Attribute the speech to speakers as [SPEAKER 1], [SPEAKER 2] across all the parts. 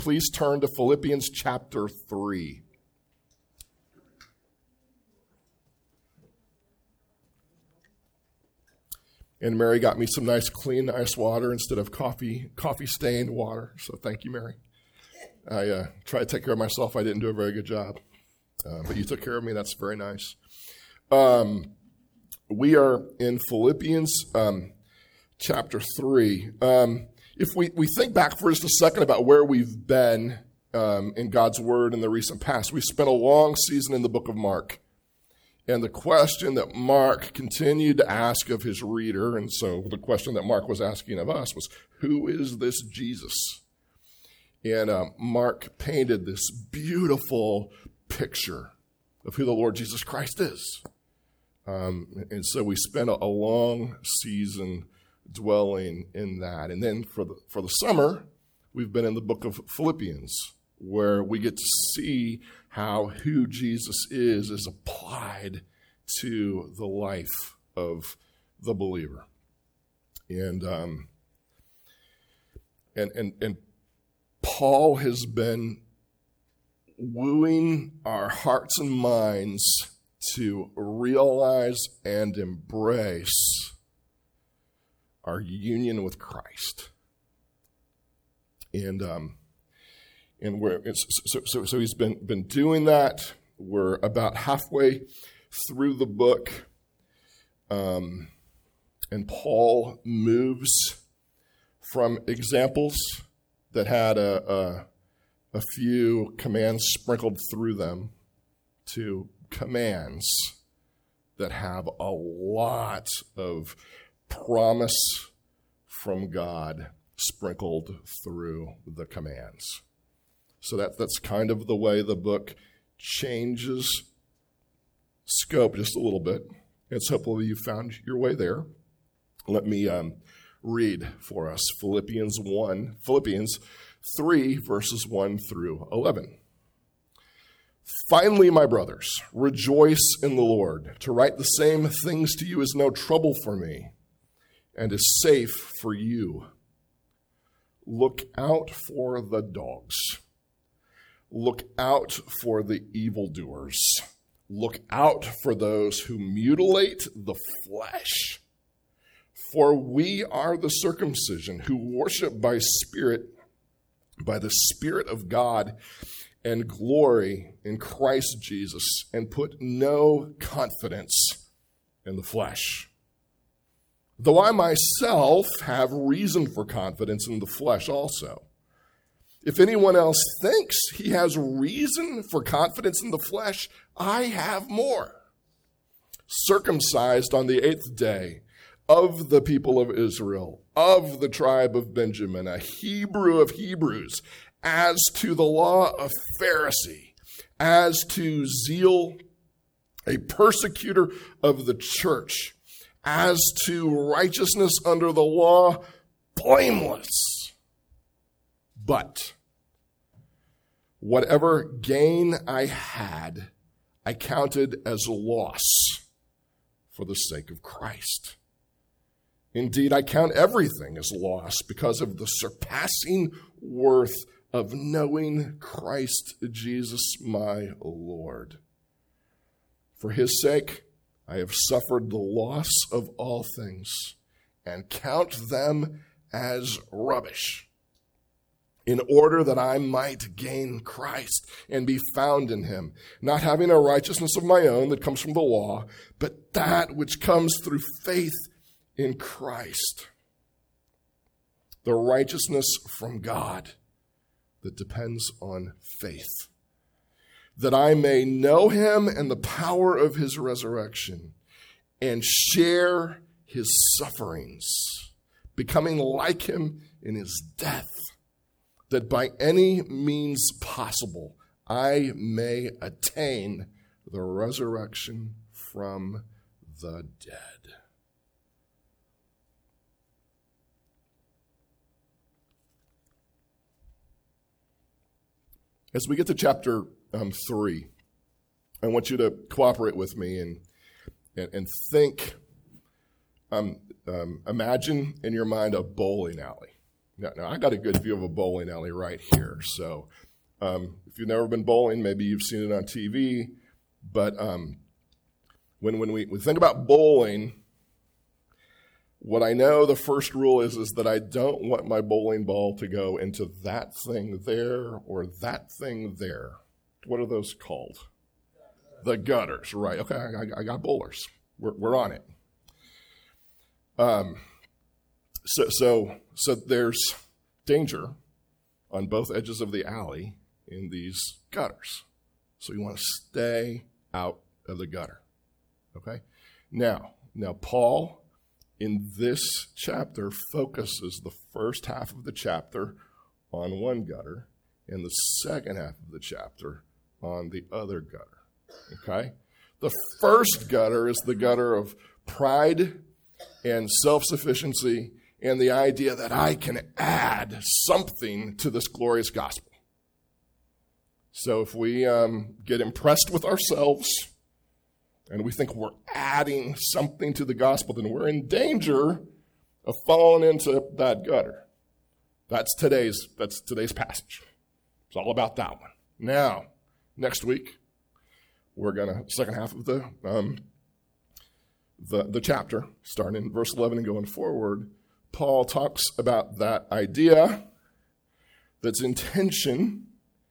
[SPEAKER 1] please turn to Philippians chapter 3. And Mary got me some nice, clean, ice water instead of coffee-stained water. So thank you, Mary. I tried to take care of myself. I didn't do a very good job. But you took care of me. That's very nice. We are in Philippians chapter 3. If we think back for just a second about where we've been in God's Word in the recent past, we spent a long season in the book of Mark. And the question that Mark continued to ask of his reader, and so the question that Mark was asking of us was, who is this Jesus? And Mark painted this beautiful picture of who the Lord Jesus Christ is. And so we spent a long season dwelling in that. And then for the summer, we've been in the book of Philippians, where we get to see how who Jesus is applied to the life of the believer. And Paul has been wooing our hearts and minds to realize and embrace our union with Christ. So he's been doing that. We're about halfway through the book, and Paul moves from examples that had a few commands sprinkled through them to commands that have a lot of promise from God sprinkled through the commands. So that's kind of the way the book changes scope just a little bit. And so hopefully you found your way there. Let me read for us Philippians 3, verses 1 through 11. Finally, my brothers, rejoice in the Lord. To write the same things to you is no trouble for me and is safe for you. Look out for the dogs. Look out for the evildoers. Look out for those who mutilate the flesh. For we are the circumcision who worship by the Spirit of God, and glory in Christ Jesus, and put no confidence in the flesh. Though I myself have reason for confidence in the flesh also. If anyone else thinks he has reason for confidence in the flesh, I have more. Circumcised on the 8th day, of the people of Israel, of the tribe of Benjamin, a Hebrew of Hebrews, as to the law, a Pharisee, as to zeal, a persecutor of the church, as to righteousness under the law, blameless. But whatever gain I had, I counted as loss for the sake of Christ. Indeed, I count everything as loss because of the surpassing worth of knowing Christ Jesus my Lord. For his sake, I have suffered the loss of all things and count them as rubbish, in order that I might gain Christ and be found in him, not having a righteousness of my own that comes from the law, but that which comes through faith in Christ, the righteousness from God that depends on faith, that I may know him and the power of his resurrection and share his sufferings, becoming like him in his death, that by any means possible I may attain the resurrection from the dead. As we get to chapter 3, I want you to cooperate with me and think, imagine in your mind a bowling alley, Now, I got a good view of a bowling alley right here. So if you've never been bowling, maybe you've seen it on TV. But when we think about bowling, what I know the first rule is that I don't want my bowling ball to go into that thing there or that thing there. What are those called? The gutters, right. Okay, I got bowlers. We're on it. So there's danger on both edges of the alley in these gutters. So you want to stay out of the gutter. Okay? Now Paul in this chapter focuses the first half of the chapter on one gutter and the second half of the chapter on the other gutter. Okay? The first gutter is the gutter of pride and self-sufficiency and the idea that I can add something to this glorious gospel. So if we get impressed with ourselves and we think we're adding something to the gospel, then we're in danger of falling into that gutter. That's today's passage. It's all about that one. Now, next week, we're going to, second half of the chapter, starting in verse 11 and going forward, Paul talks about that idea that's in tension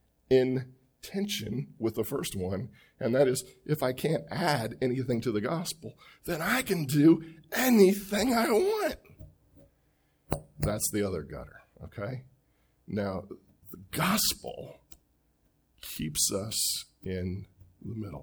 [SPEAKER 1] with the first one, and that is, if I can't add anything to the gospel, then I can do anything I want. That's the other gutter, okay? Now, the gospel keeps us in the middle,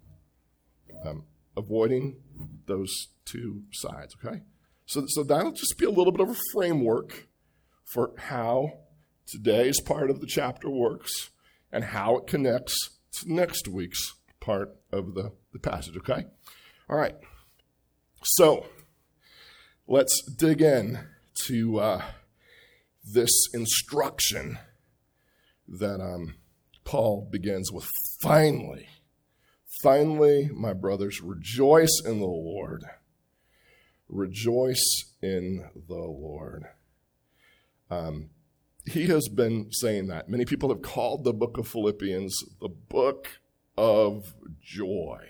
[SPEAKER 1] avoiding those two sides, okay? So that'll just be a little bit of a framework for how today's part of the chapter works and how it connects to next week's part of the passage, okay? All right. So let's dig in to this instruction that Paul begins with. Finally, my brothers, rejoice in the Lord. Rejoice in the Lord. He has been saying that. Many people have called the book of Philippians the book of joy.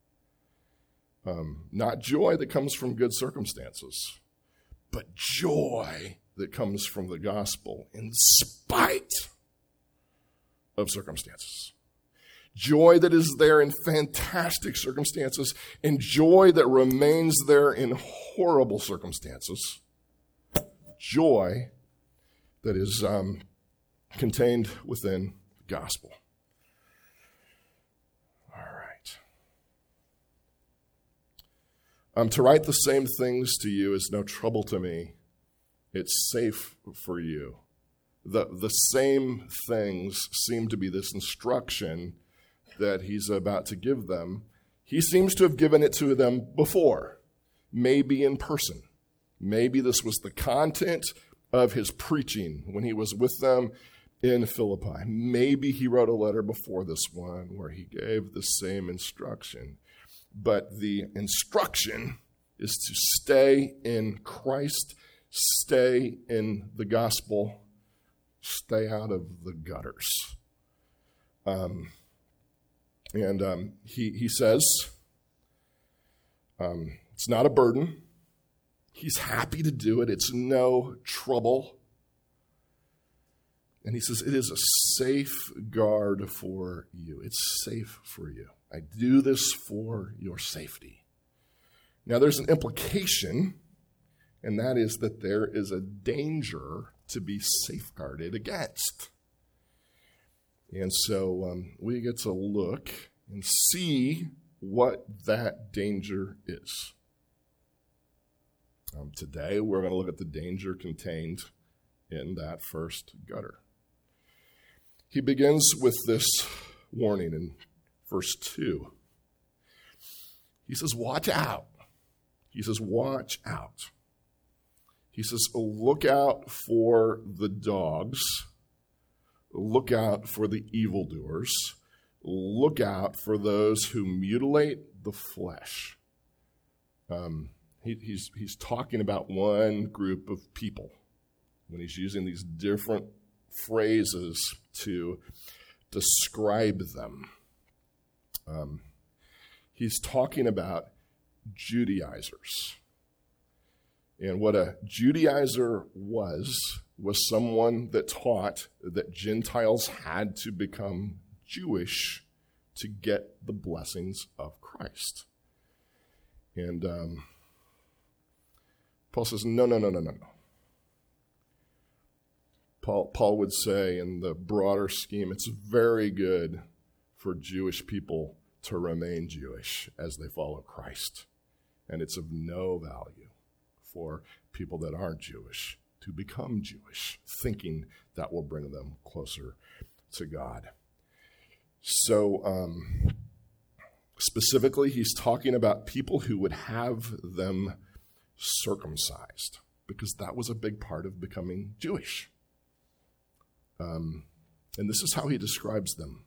[SPEAKER 1] Not joy that comes from good circumstances, but joy that comes from the gospel in spite of circumstances. Joy that is there in fantastic circumstances and joy that remains there in horrible circumstances. Joy that is contained within the gospel. All right. To write the same things to you is no trouble to me. It's safe for you. The same things seem to be this instruction that he's about to give them. He seems to have given it to them before, maybe in person. Maybe this was the content of his preaching when he was with them in Philippi. Maybe he wrote a letter before this one where he gave the same instruction. But the instruction is to stay in Christ, stay in the gospel, stay out of the gutters. He says it's not a burden. He's happy to do it. It's no trouble. And he says it is a safeguard for you. It's safe for you. I do this for your safety. Now there's an implication, and that is that there is a danger to be safeguarded against. And so we get to look and see what that danger is. Today, we're going to look at the danger contained in that first gutter. He begins with this warning in verse 2. He says, watch out. He says, watch out. He says, look out for the dogs. Look out for the evildoers. Look out for those who mutilate the flesh. He's talking about one group of people. when he's using these different phrases to describe them. He's talking about Judaizers. And what a Judaizer was someone that taught that Gentiles had to become Jewish to get the blessings of Christ. And Paul says, no. Paul would say in the broader scheme, it's very good for Jewish people to remain Jewish as they follow Christ. And it's of no value for people that aren't Jewish to become Jewish, thinking that will bring them closer to God. So specifically, he's talking about people who would have them circumcised, because that was a big part of becoming Jewish. And this is how he describes them.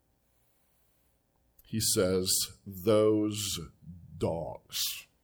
[SPEAKER 1] He says, those dogs.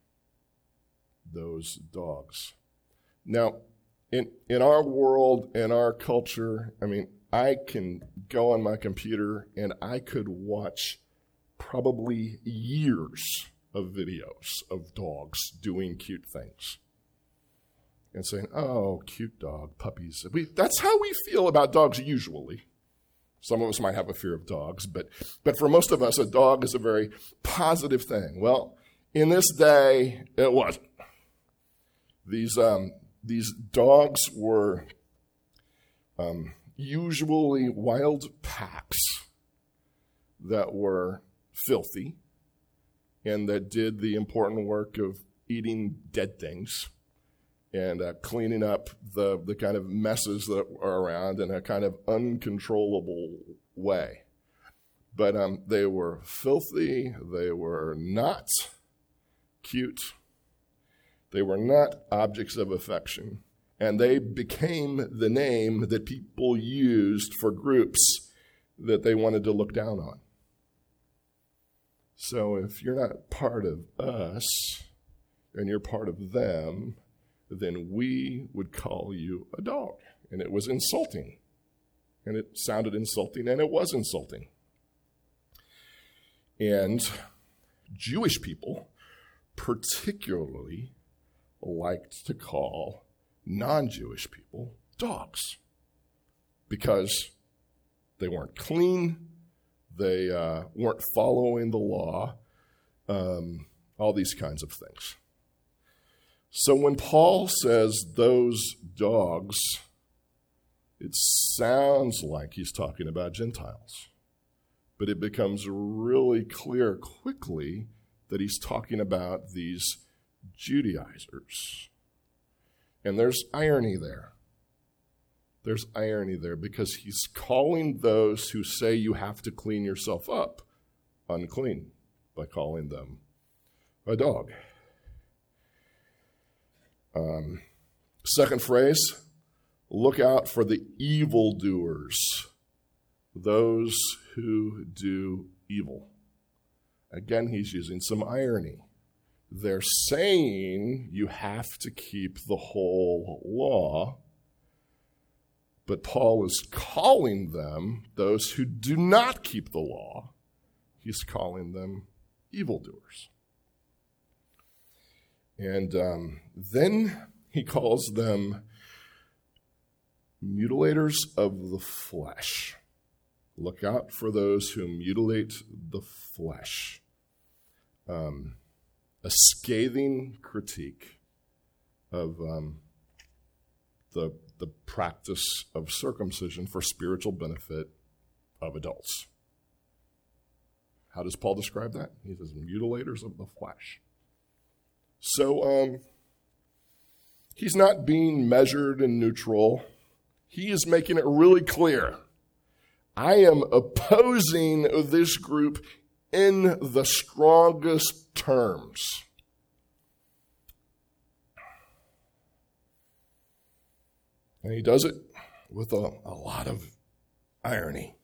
[SPEAKER 1] Those dogs. Now, in our world, in our culture, I can go on my computer and I could watch probably years of videos of dogs doing cute things and saying, oh, cute dog, puppies. That's how we feel about dogs usually. Some of us might have a fear of dogs, but for most of us, a dog is a very positive thing. Well, in this day, it wasn't. These dogs were usually wild packs that were filthy and that did the important work of eating dead things and cleaning up the kind of messes that are around in a kind of uncontrollable way. But they were filthy, they were not cute, they were not objects of affection, and they became the name that people used for groups that they wanted to look down on. So if you're not part of us and you're part of them, then we would call you a dog. And it was insulting. And it sounded insulting, and it was insulting. And Jewish people particularly liked to call non-Jewish people dogs because they weren't clean, they weren't following the law, all these kinds of things. So when Paul says those dogs, it sounds like he's talking about Gentiles. But it becomes really clear quickly that he's talking about these Judaizers. And there's irony there. There's irony there because he's calling those who say you have to clean yourself up unclean by calling them a dog. Second phrase, look out for the evildoers, those who do evil. Again, he's using some irony. They're saying you have to keep the whole law, but Paul is calling them, those who do not keep the law, he's calling them evildoers. And then he calls them mutilators of the flesh. Look out for those who mutilate the flesh. A scathing critique of the practice of circumcision for spiritual benefit of adults. How does Paul describe that? He says, mutilators of the flesh. So he's not being measured and neutral. He is making it really clear. I am opposing this group in the strongest terms. And he does it with a lot of irony,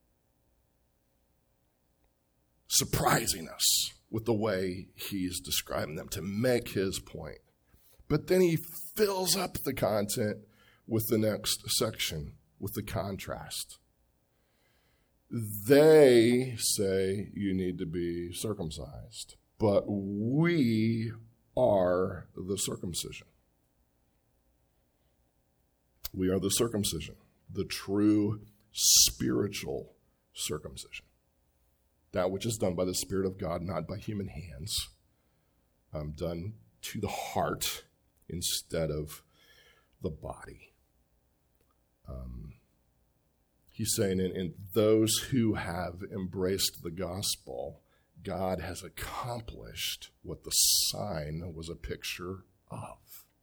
[SPEAKER 1] surprising us with the way he's describing them to make his point. But then he fills up the content with the next section, with the contrast. They say you need to be circumcised, but we are the circumcision. We are the circumcision, the true spiritual circumcision. That which is done by the Spirit of God, not by human hands, done to the heart instead of the body. He's saying in those who have embraced the gospel, God has accomplished what the sign was a picture of.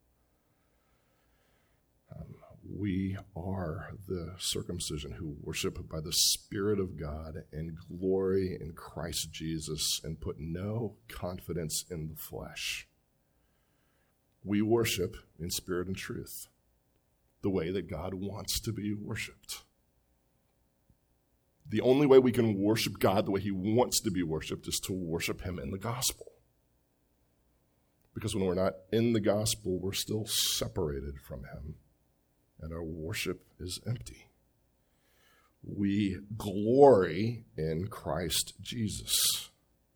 [SPEAKER 1] We are the circumcision who worship by the Spirit of God and glory in Christ Jesus and put no confidence in the flesh. We worship in spirit and truth, the way that God wants to be worshiped. The only way we can worship God the way he wants to be worshiped is to worship him in the gospel. Because when we're not in the gospel, we're still separated from him, and our worship is empty. We glory in Christ Jesus.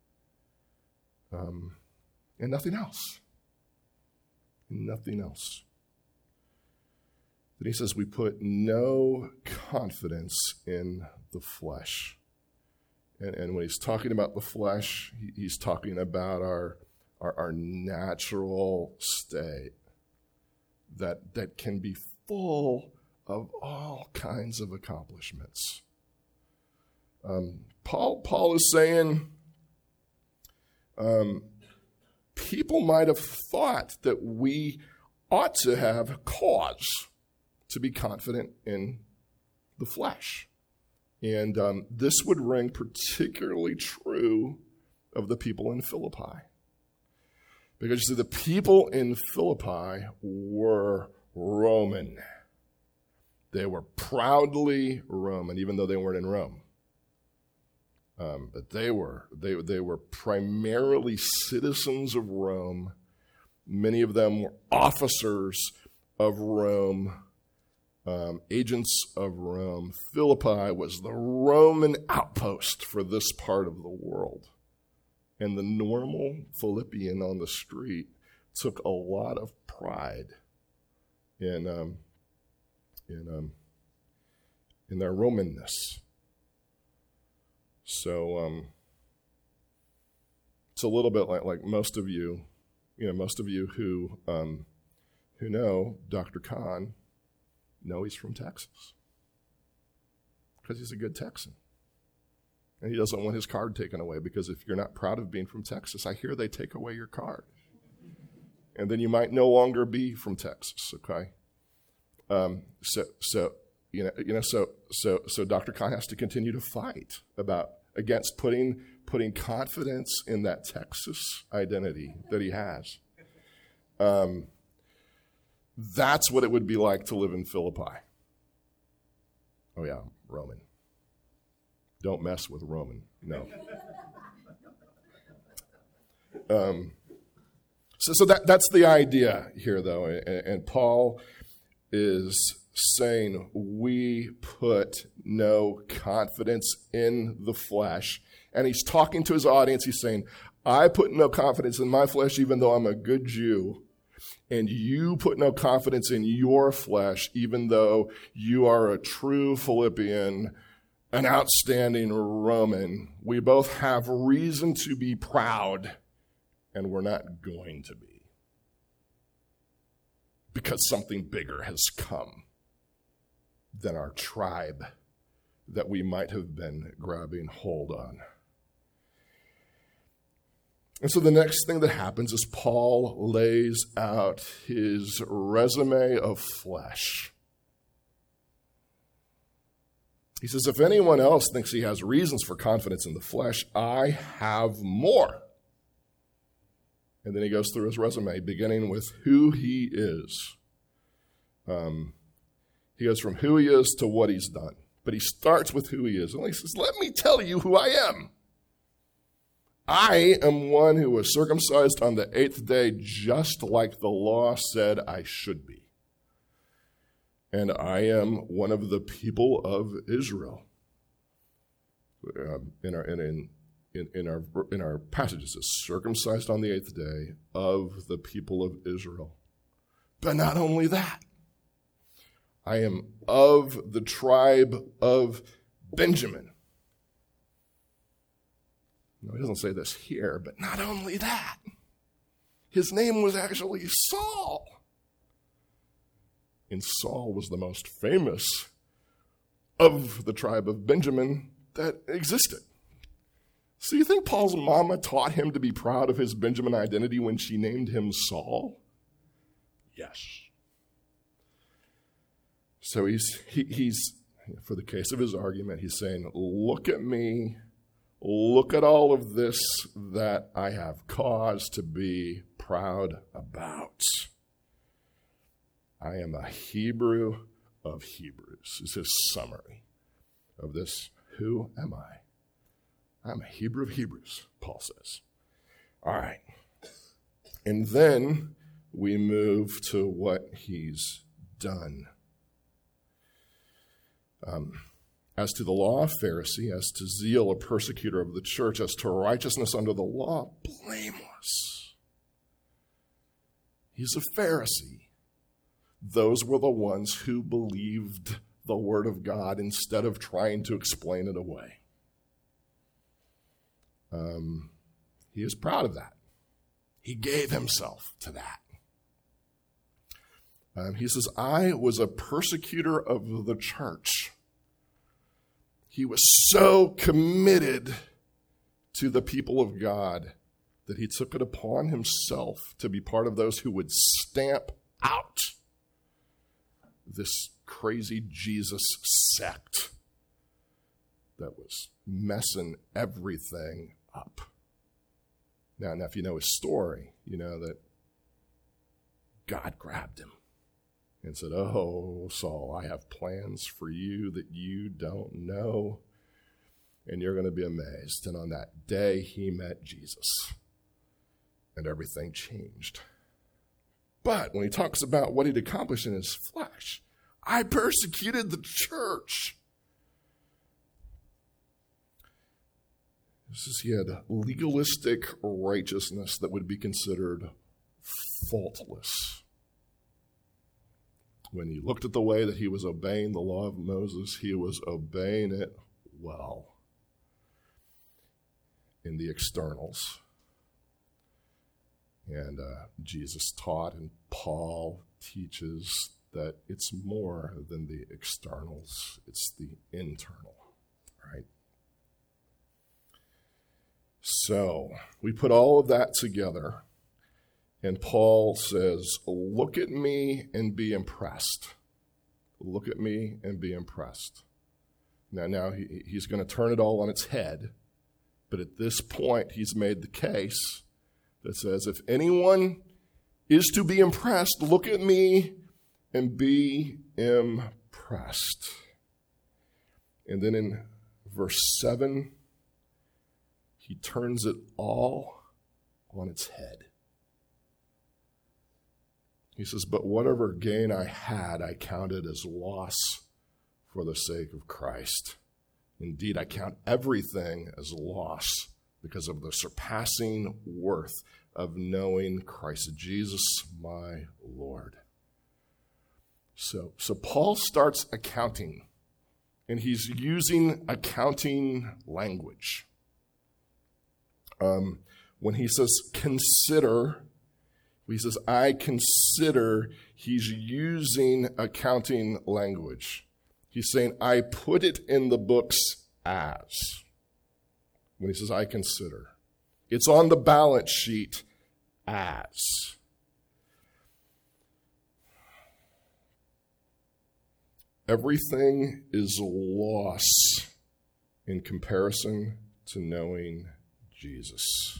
[SPEAKER 1] And nothing else. Nothing else. Then he says we put no confidence in the flesh. And when he's talking about the flesh, he's talking about our natural state that can be full of all kinds of accomplishments. Paul is saying people might have thought that we ought to have cause to be confident in the flesh. And this would ring particularly true of the people in Philippi. Because you see, the people in Philippi were Roman. They were proudly Roman, even though they weren't in Rome. But they were primarily citizens of Rome. Many of them were officers of Rome, agents of Rome. Philippi was the Roman outpost for this part of the world. And the normal Philippian on the street took a lot of pride in their Romanness. So it's a little bit like most of you who know Dr. Kahn know he's from Texas because he's a good Texan. And he doesn't want his card taken away, because if you're not proud of being from Texas, I hear they take away your card. And then you might no longer be from Texas, okay? So Dr. Kahn has to continue to fight against putting confidence in that Texas identity that he has. That's what it would be like to live in Philippi. Oh yeah, Roman. Don't mess with Roman. No. So that's the idea here, though. And Paul is saying we put no confidence in the flesh. And he's talking to his audience. He's saying, I put no confidence in my flesh, even though I'm a good Jew. And you put no confidence in your flesh, even though you are a true Philippian, an outstanding Roman. We both have reason to be proud, and we're not going to be. Because something bigger has come than our tribe that we might have been grabbing hold on. And so the next thing that happens is Paul lays out his resume of flesh. He says, if anyone else thinks he has reasons for confidence in the flesh, I have more. And then he goes through his resume, beginning with who he is. He goes from who he is to what he's done. But he starts with who he is. And he says, let me tell you who I am. I am one who was circumcised on the 8th day, just like the law said I should be. and I am one of the people of Israel. In our passages, is circumcised on the 8th day of the people of Israel. But not only that, I am of the tribe of Benjamin. No, he doesn't say this here, but not only that, his name was actually Saul. And Saul was the most famous of the tribe of Benjamin that existed. So you think Paul's mama taught him to be proud of his Benjamin identity when she named him Saul? Yes. So he's for the case of his argument, he's saying, look at me, look at all of this that I have cause to be proud about. I am a Hebrew of Hebrews. This is his summary of this. Who am I? I'm a Hebrew of Hebrews, Paul says. All right. And then we move to what he's done. As to the law, a Pharisee; as to zeal, a persecutor of the church; as to righteousness under the law, blameless. He's a Pharisee. Those were the ones who believed the word of God instead of trying to explain it away. He is proud of that. He gave himself to that. He says, I was a persecutor of the church. He was so committed to the people of God that he took it upon himself to be part of those who would stamp out this crazy Jesus sect that was messing everything up. Now, if you know his story, you know that God grabbed him and said, oh, Saul, I have plans for you that you don't know, and you're going to be amazed. And on that day, he met Jesus, and everything changed. But when he talks about what he'd accomplished in his flesh, I persecuted the church. This is, he had legalistic righteousness that would be considered faultless. When he looked at the way that he was obeying the law of Moses, he was obeying it well in the externals. And Jesus taught, and Paul teaches, that it's more than the externals, it's the internal, right? So we put all of that together, and Paul says, look at me and be impressed. Look at me and be impressed. Now he's going to turn it all on its head, but at this point he's made the case that says, if anyone is to be impressed, look at me and be impressed. And then in verse 7, he turns it all on its head. He says, but whatever gain I had, I counted as loss for the sake of Christ. Indeed, I count everything as loss because of the surpassing worth of knowing Christ Jesus, my Lord. So Paul starts accounting, and he's using accounting language. When he says consider, he says, I consider, he's using accounting language. He's saying, I put it in the books as. When he says, I consider. It's on the balance sheet as. Everything is loss in comparison to knowing Jesus.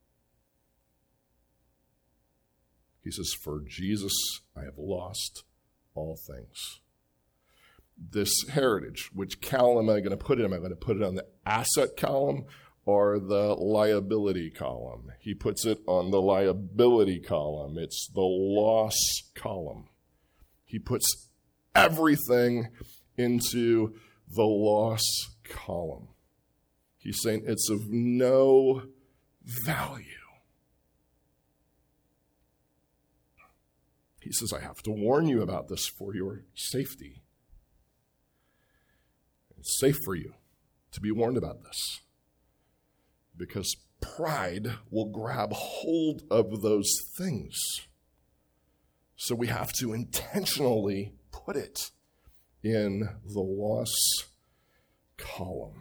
[SPEAKER 1] He says, for Jesus, I have lost all things. This heritage, which column am I going to put it in? Am I going to put it on the asset column or the liability column? He puts it on the liability column. It's the loss column. He puts everything into the loss column. He's saying it's of no value. He says, I have to warn you about this for your safety. It's safe for you to be warned about this, because pride will grab hold of those things. So we have to intentionally put it in the loss column.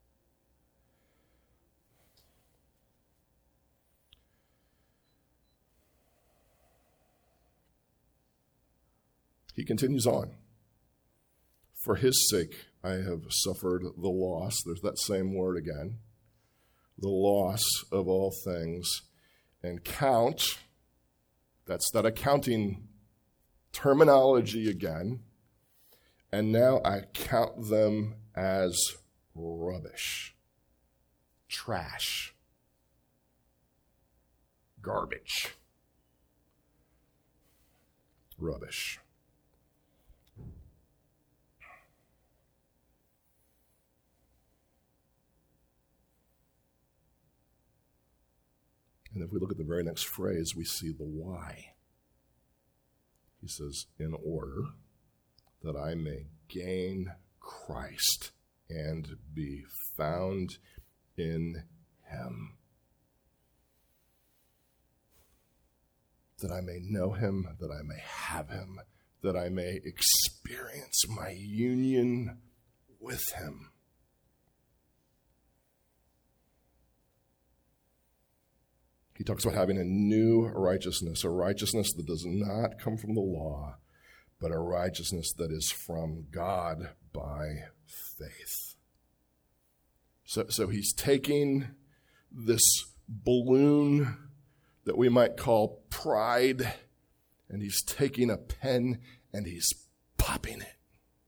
[SPEAKER 1] He continues on. For his sake, I have suffered the loss. There's that same word again. The loss of all things. And count, that's that accounting terminology again. And now I count them as rubbish, trash, garbage, rubbish. And if we look at the very next phrase, we see the why. He says, in order that I may gain Christ and be found in him. That I may know him, that I may have him, that I may experience my union with him. He talks about having a new righteousness, a righteousness that does not come from the law, but a righteousness that is from God by faith. So he's taking this balloon that we might call pride, and he's taking a pen and he's popping it.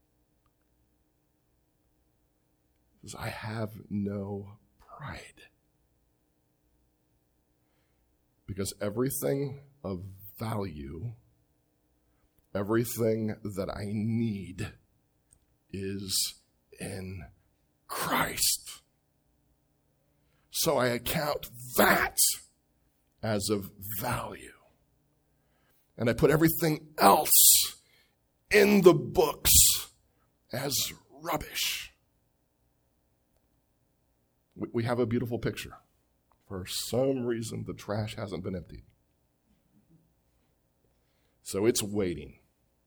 [SPEAKER 1] He says, I have no pride. Because everything of value, everything that I need is in Christ. So I account that as of value. And I put everything else in the books as rubbish. We have a beautiful picture. For some reason, the trash hasn't been emptied. So it's waiting,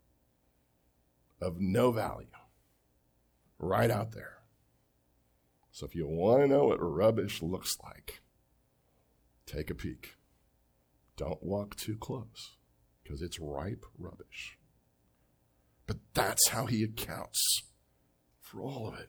[SPEAKER 1] of no value, right out there. So if you want to know what rubbish looks like, take a peek. Don't walk too close, because it's ripe rubbish. But that's how he accounts for all of it.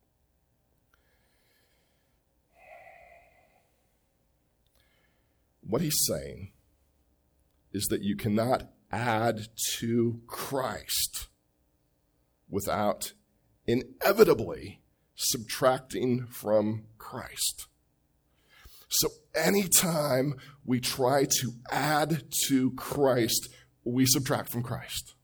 [SPEAKER 1] What he's saying is that you cannot add to Christ without inevitably subtracting from Christ. So anytime we try to add to Christ, we subtract from Christ.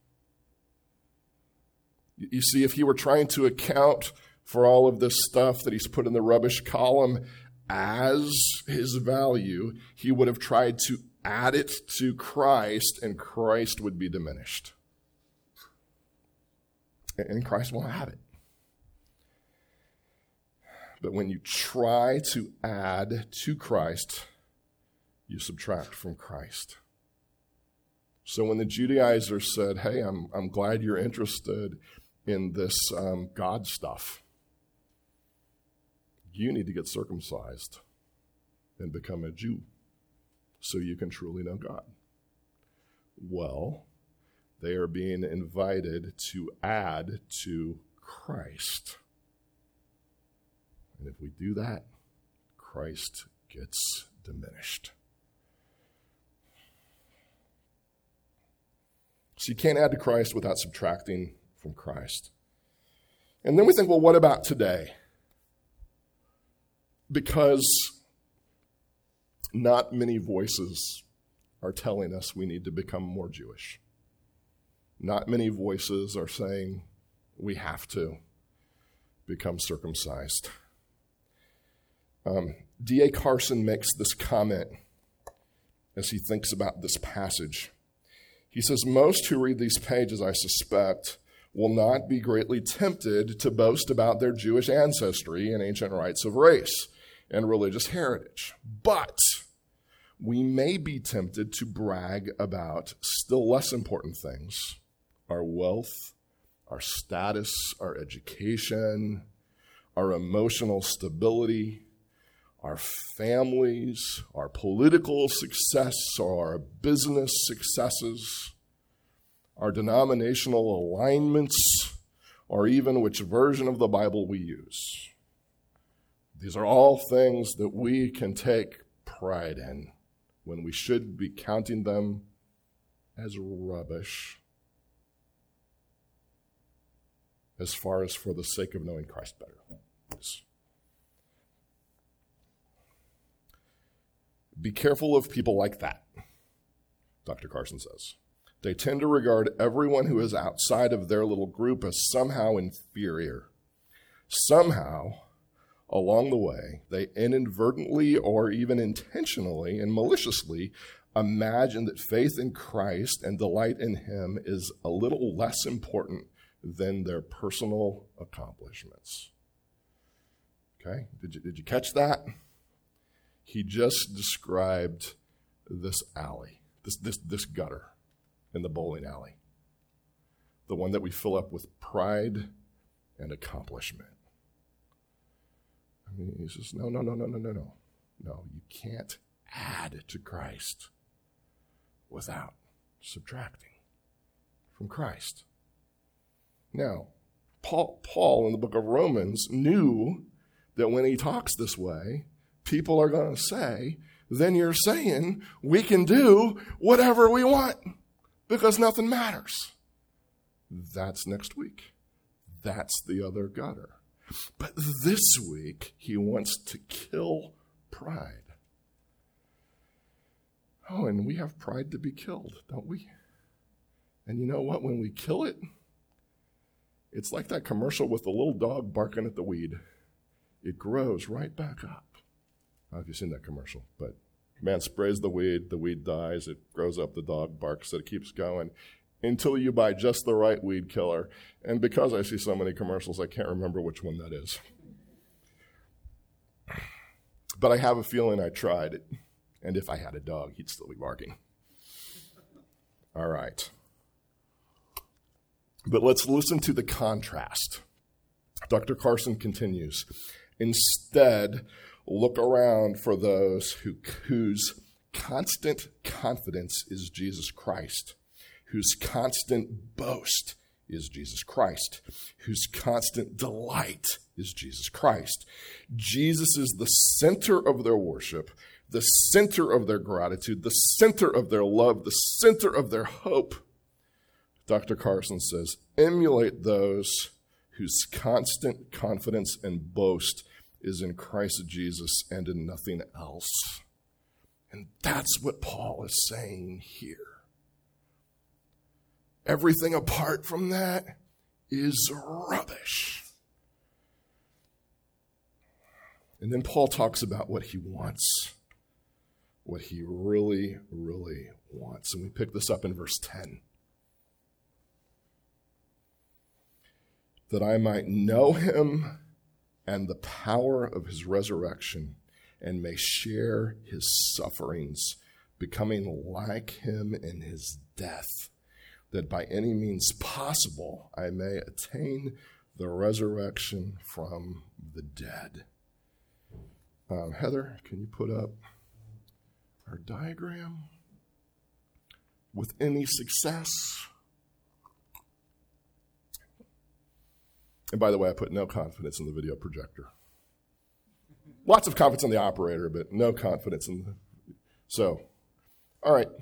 [SPEAKER 1] You see, if he were trying to account for all of this stuff that he's put in the rubbish column as his value, he would have tried to add it to Christ, and Christ would be diminished. And Christ won't have it. But when you try to add to Christ, you subtract from Christ. So when the Judaizers said, hey, I'm glad you're interested in this God stuff, you need to get circumcised and become a Jew so you can truly know God. Well, they are being invited to add to Christ. And if we do that, Christ gets diminished. So you can't add to Christ without subtracting from Christ. And then we think, well, what about today? Because not many voices are telling us we need to become more Jewish. Not many voices are saying we have to become circumcised. D.A. Carson makes this comment as he thinks about this passage. He says, most who read these pages, I suspect, will not be greatly tempted to boast about their Jewish ancestry and ancient rights of race and religious heritage. But we may be tempted to brag about still less important things: our wealth, our status, our education, our emotional stability, our families, our political success, our business successes, our denominational alignments, or even which version of the Bible we use. These are all things that we can take pride in when we should be counting them as rubbish, as far as for the sake of knowing Christ better. Be careful of people like that, Dr. Carson says. They tend to regard everyone who is outside of their little group as somehow inferior. Somehow, along the way, they inadvertently or even intentionally and maliciously imagine that faith in Christ and delight in Him is a little less important than their personal accomplishments. Okay? Did you catch that? He just described this alley, this gutter in the bowling alley, the one that we fill up with pride and accomplishment. I mean, he says, no. No, you can't add to Christ without subtracting from Christ. Now, Paul in the book of Romans knew that when he talks this way, people are going to say, then you're saying we can do whatever we want because nothing matters. That's next week. That's the other gutter. But this week, he wants to kill pride. Oh, and we have pride to be killed, don't we? And you know what? When we kill it, it's like that commercial with the little dog barking at the weed. It grows right back up. I don't know if you've seen that commercial, but man sprays the weed dies, it grows up, the dog barks, it keeps going until you buy just the right weed killer. And because I see so many commercials, I can't remember which one that is. But I have a feeling I tried it, and if I had a dog, he'd still be barking. All right. But let's listen to the contrast. Dr. Carson continues. Instead, look around for those whose constant confidence is Jesus Christ, whose constant boast is Jesus Christ, whose constant delight is Jesus Christ. Jesus is the center of their worship, the center of their gratitude, the center of their love, the center of their hope. Dr. Carson says, emulate those whose constant confidence and boast is in Christ Jesus and in nothing else. And that's what Paul is saying here. Everything apart from that is rubbish. And then Paul talks about what he wants, what he really, really wants. And we pick this up in verse 10. That I might know him and the power of his resurrection, and may share his sufferings, becoming like him in his death, that by any means possible I may attain the resurrection from the dead. Heather, can you put up our diagram? With any success. And by the way, I put no confidence in the video projector. Lots of confidence in the operator, but no confidence in the... So, all right.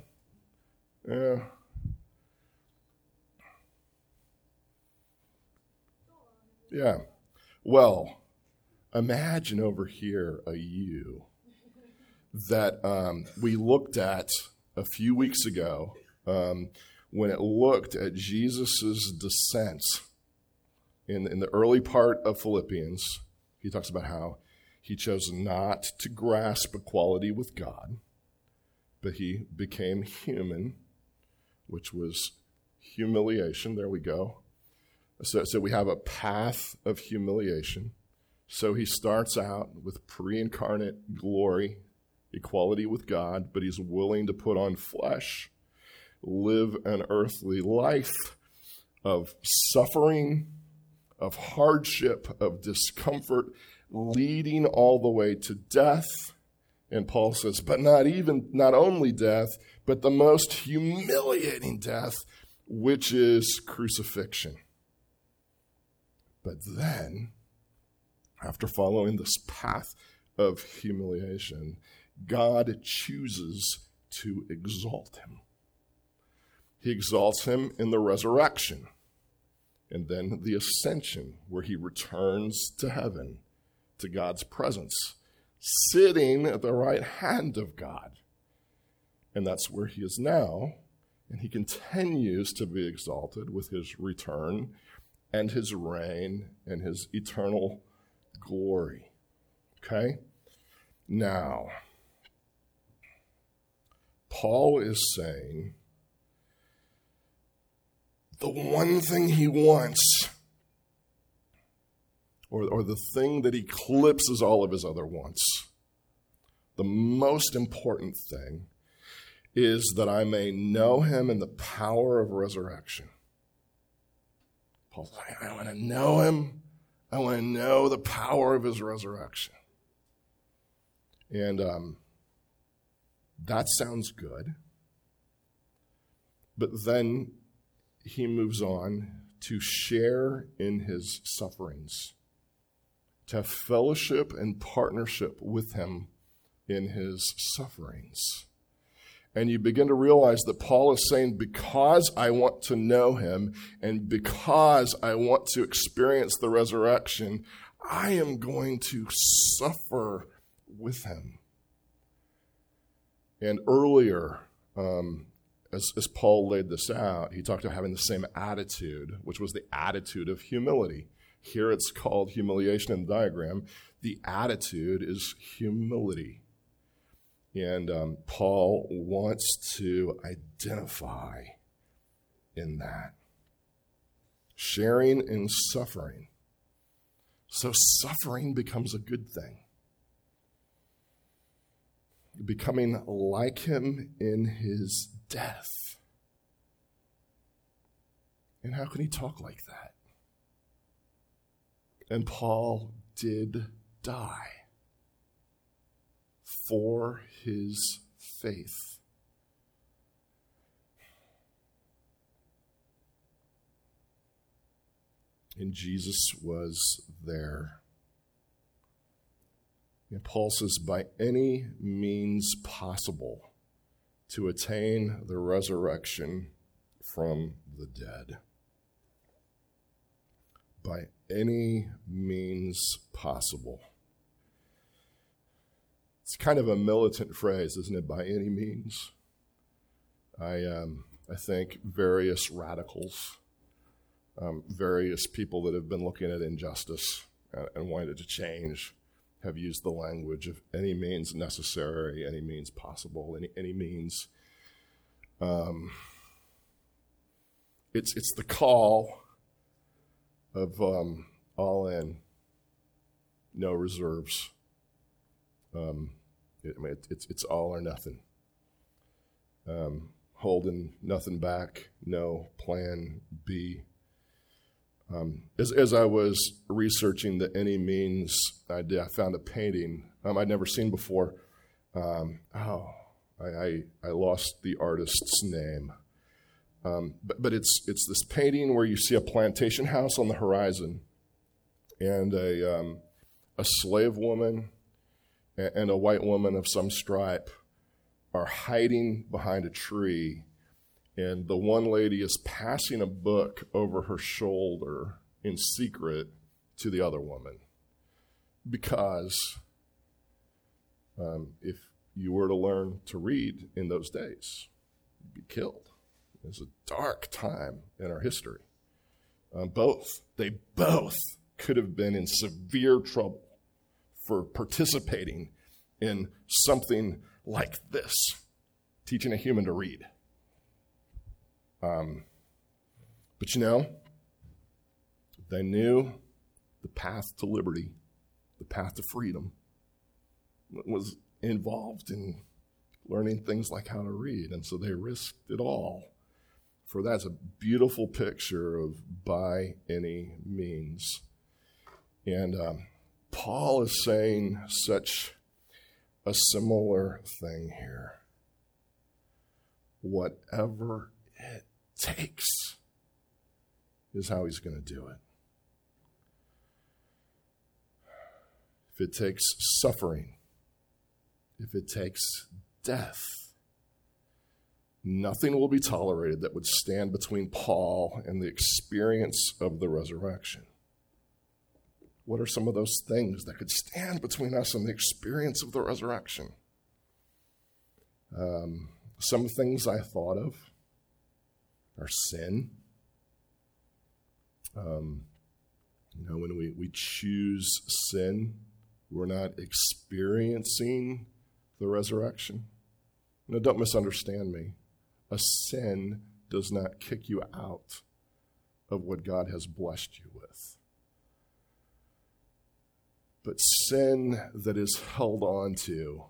[SPEAKER 1] Yeah. Well, imagine over here a you that we looked at a few weeks ago when it looked at Jesus' descent in the early part of Philippians, he talks about how he chose not to grasp equality with God, but he became human, which was humiliation. There we go. So we have a path of humiliation. So he starts out with pre-incarnate glory, equality with God, but he's willing to put on flesh, live an earthly life of suffering, of hardship, of discomfort, leading all the way to death. And Paul says, but not only death, but the most humiliating death, which is crucifixion. But then, after following this path of humiliation, God chooses to exalt him. He exalts him in the resurrection, and then the ascension, where he returns to heaven, to God's presence, sitting at the right hand of God. And that's where he is now, and he continues to be exalted with his return and his reign and his eternal glory. Okay? Now, Paul is saying the one thing he wants, or the thing that eclipses all of his other wants, the most important thing, is that I may know him in the power of resurrection. Paul's like, I want to know him. I want to know the power of his resurrection. And that sounds good. But then he moves on to share in his sufferings, to have fellowship and partnership with him in his sufferings. And you begin to realize that Paul is saying, because I want to know him and because I want to experience the resurrection, I am going to suffer with him. And earlier, as Paul laid this out, he talked about having the same attitude, which was the attitude of humility. Here it's called humiliation in the diagram. The attitude is humility. And Paul wants to identify in that. Sharing in suffering. So suffering becomes a good thing. Becoming like him in his death. And how can he talk like that? And Paul did die for his faith. And Jesus was there. And Paul says, by any means possible, to attain the resurrection from the dead. By any means possible. It's kind of a militant phrase, isn't it? By any means. I think various radicals, various people that have been looking at injustice and wanted to change have used the language of any means necessary, any means possible, any means. It's the call of all in, no reserves. It's all or nothing. Holding nothing back, no plan B. As I was researching the any means idea, I found a painting I'd never seen before. I lost the artist's name. But it's this painting where you see a plantation house on the horizon and a slave woman and a white woman of some stripe are hiding behind a tree, and the one lady is passing a book over her shoulder in secret to the other woman. Because if you were to learn to read in those days, you'd be killed. It's a dark time in our history. They both could have been in severe trouble for participating in something like this, teaching a human to read. But they knew the path to liberty, the path to freedom, was involved in learning things like how to read. And so they risked it all. For that's a beautiful picture of by any means. And Paul is saying such a similar thing here. Whatever it takes is how he's going to do it. If it takes suffering, if it takes death, nothing will be tolerated that would stand between Paul and the experience of the resurrection. What are some of those things that could stand between us and the experience of the resurrection? Some things I thought of are sin. When we choose sin, we're not experiencing the resurrection. Don't misunderstand me. A sin does not kick you out of what God has blessed you with. But sin that is held on to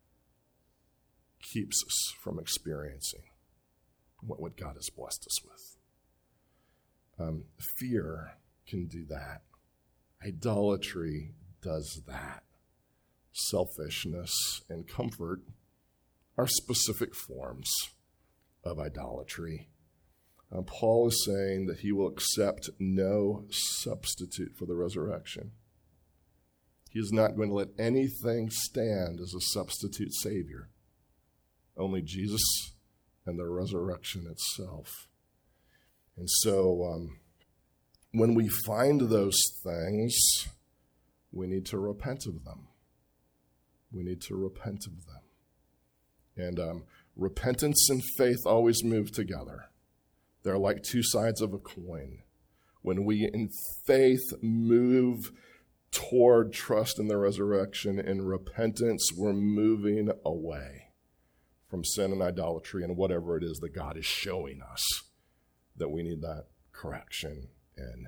[SPEAKER 1] keeps us from experiencing what God has blessed us with. Fear can do that. Idolatry does that. Selfishness and comfort are specific forms of idolatry. Paul is saying that he will accept no substitute for the resurrection. He is not going to let anything stand as a substitute Savior. Only Jesus and the resurrection itself. And so when we find those things, we need to repent of them. We need to repent of them. And repentance and faith always move together. They're like two sides of a coin. When we in faith move toward trust in the resurrection, in repentance, we're moving away from sin and idolatry and whatever it is that God is showing us that we need that correction in.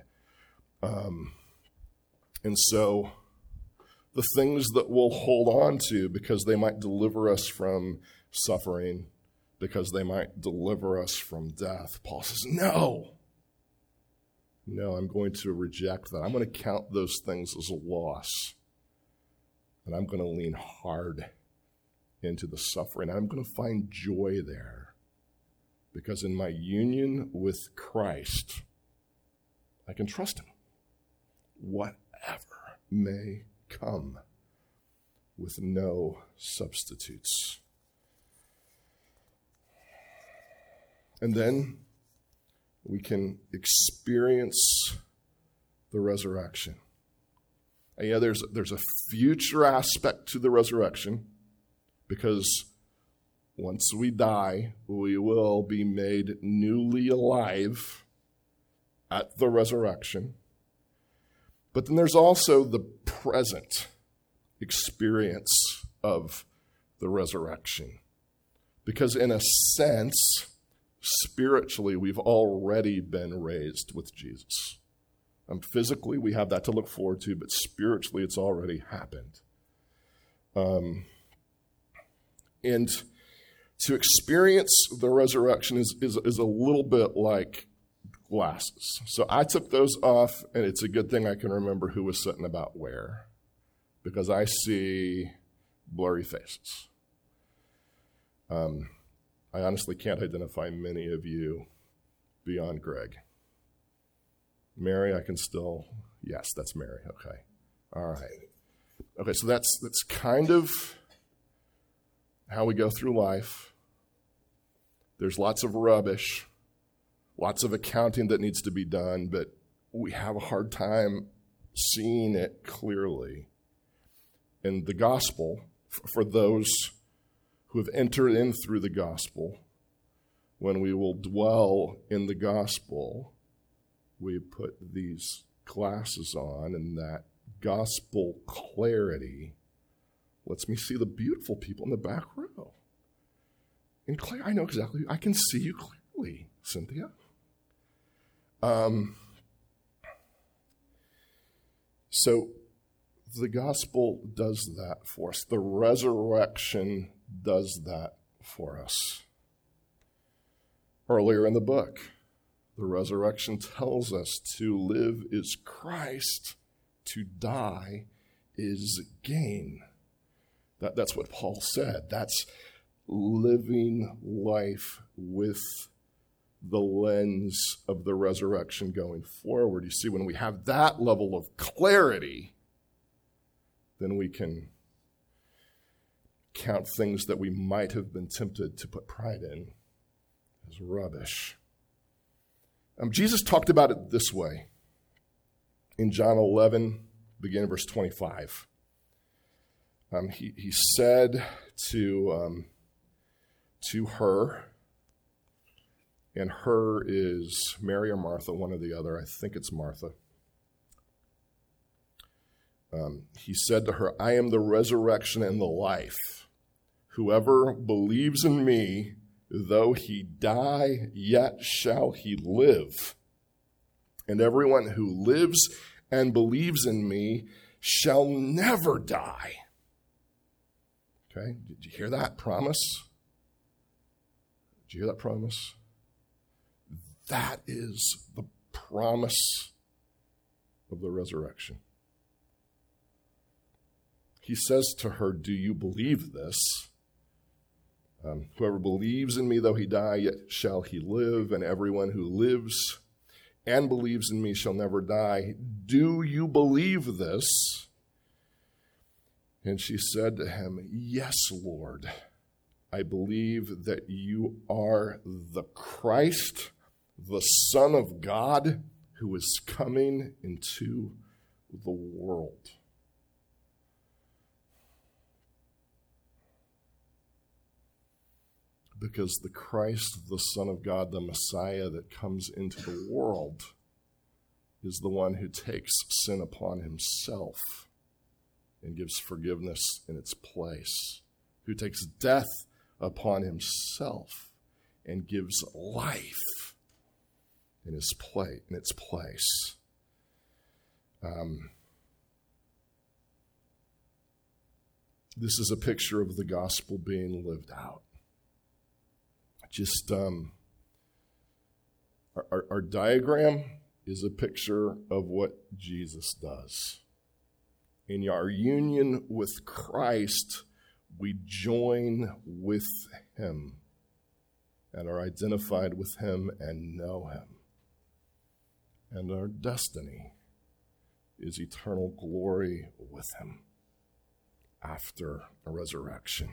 [SPEAKER 1] And so the things that we'll hold on to because they might deliver us from suffering, because they might deliver us from death, Paul says, no, I'm going to reject that. I'm going to count those things as a loss. And I'm going to lean hard into the suffering. I'm going to find joy there. Because in my union with Christ, I can trust him. Whatever may come, with no substitutes. And then we can experience the resurrection. And yeah, there's a future aspect to the resurrection, because once we die, we will be made newly alive at the resurrection. But then there's also the present experience of the resurrection. Because in a sense, spiritually, we've already been raised with Jesus. Physically, we have that to look forward to, but spiritually, it's already happened. And to experience the resurrection is a little bit like glasses. So I took those off, and it's a good thing I can remember who was sitting about where, because I see blurry faces. I honestly can't identify many of you beyond Greg. Mary, I can still, yes, that's Mary. Okay. All right. Okay, so that's kind of how we go through life. There's lots of rubbish, lots of accounting that needs to be done, but we have a hard time seeing it clearly. And the gospel, for those who have entered in through the gospel, when we will dwell in the gospel, we put these glasses on, and that gospel clarity lets me see the beautiful people in the back row. And Claire, I know exactly, I can see you clearly, Cynthia. So the gospel does that for us. The resurrection does that for us. Earlier in the book, the resurrection tells us to live is Christ, to die is gain. That's what Paul said. That's living life with the lens of the resurrection going forward. You see, when we have that level of clarity, then we can count things that we might have been tempted to put pride in as rubbish. Jesus talked about it this way in John 11, beginning verse 25. He said to her, and her is Mary or Martha, one or the other. I think it's Martha. He said to her, I am the resurrection and the life. Whoever believes in me, though he die, yet shall he live. And everyone who lives and believes in me shall never die. Okay, did you hear that promise? Did you hear that promise? That is the promise of the resurrection. He says to her, do you believe this? Whoever believes in me, though he die, yet shall he live, and everyone who lives and believes in me shall never die. Do you believe this? And she said to him, yes, Lord, I believe that you are the Christ, the Son of God, who is coming into the world. Because the Christ, the Son of God, the Messiah that comes into the world is the one who takes sin upon himself and gives forgiveness in its place, who takes death upon himself and gives life in its place. This is a picture of the gospel being lived out. Just our diagram is a picture of what Jesus does. In our union with Christ, we join with him and are identified with him and know him. And our destiny is eternal glory with him after a resurrection.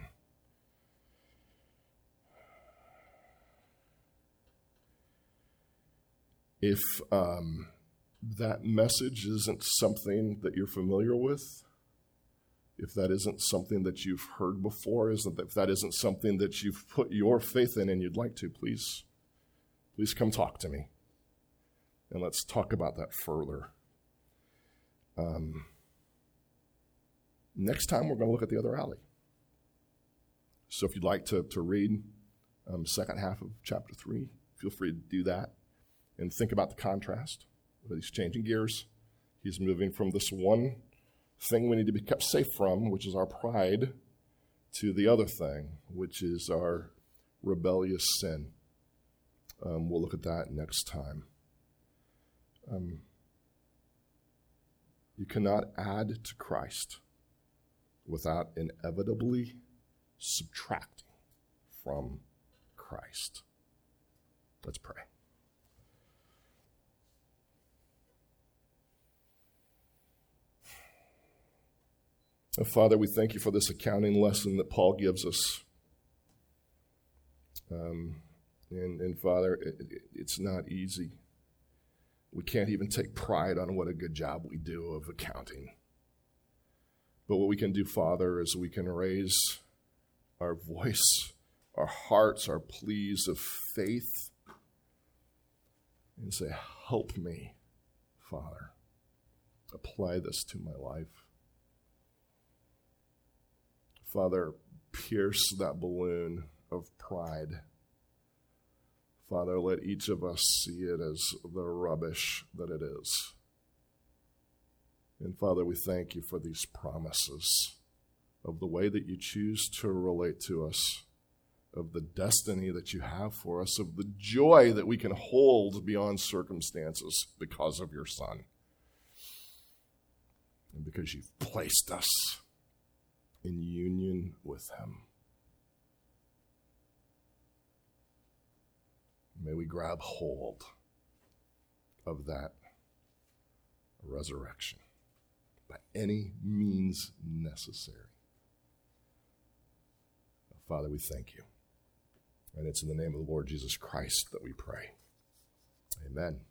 [SPEAKER 1] If that message isn't something that you're familiar with, if that isn't something that you've heard before, if that isn't something that you've put your faith in and you'd like to, please come talk to me. And let's talk about that further. Next time, we're going to look at the other alley. So if you'd like to read second half of chapter 3, feel free to do that. And think about the contrast. He's changing gears. He's moving from this one thing we need to be kept safe from, which is our pride, to the other thing, which is our rebellious sin. We'll look at that next time. You cannot add to Christ without inevitably subtracting from Christ. Let's pray. Father, we thank you for this accounting lesson that Paul gives us. And Father, it's not easy. We can't even take pride on what a good job we do of accounting. But what we can do, Father, is we can raise our voice, our hearts, our pleas of faith, and say, help me, Father. Apply this to my life. Father, pierce that balloon of pride. Father, let each of us see it as the rubbish that it is. And Father, we thank you for these promises of the way that you choose to relate to us, of the destiny that you have for us, of the joy that we can hold beyond circumstances because of your Son. And because you've placed us in union with him. May we grab hold of that resurrection by any means necessary. Father, we thank you. And it's in the name of the Lord Jesus Christ that we pray. Amen.